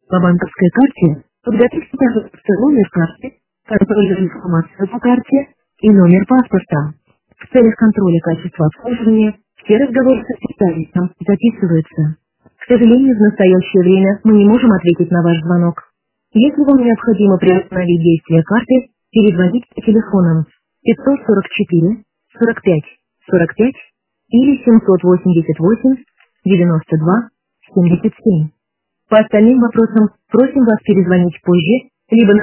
По банковской карте подготовьте, пожалуйста, номер карты, контрольную информацию по карте и номер паспорта. В целях контроля качества обслуживания все разговоры со специалистом записываются. К сожалению, в настоящее время мы не можем ответить на ваш звонок. Если вам необходимо приостановить действие карты, перезвоните по телефонам 544 45 45 или 788 92 77. По остальным вопросам просим вас перезвонить позже, либо